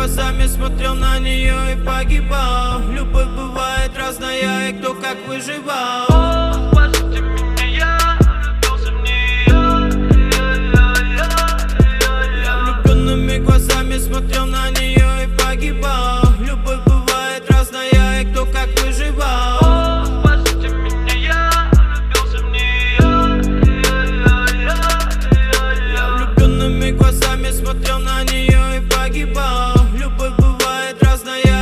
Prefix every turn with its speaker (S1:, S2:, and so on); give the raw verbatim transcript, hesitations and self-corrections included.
S1: глазами смотрел на нее и погибал. Любовь бывает разная, и кто как выживал.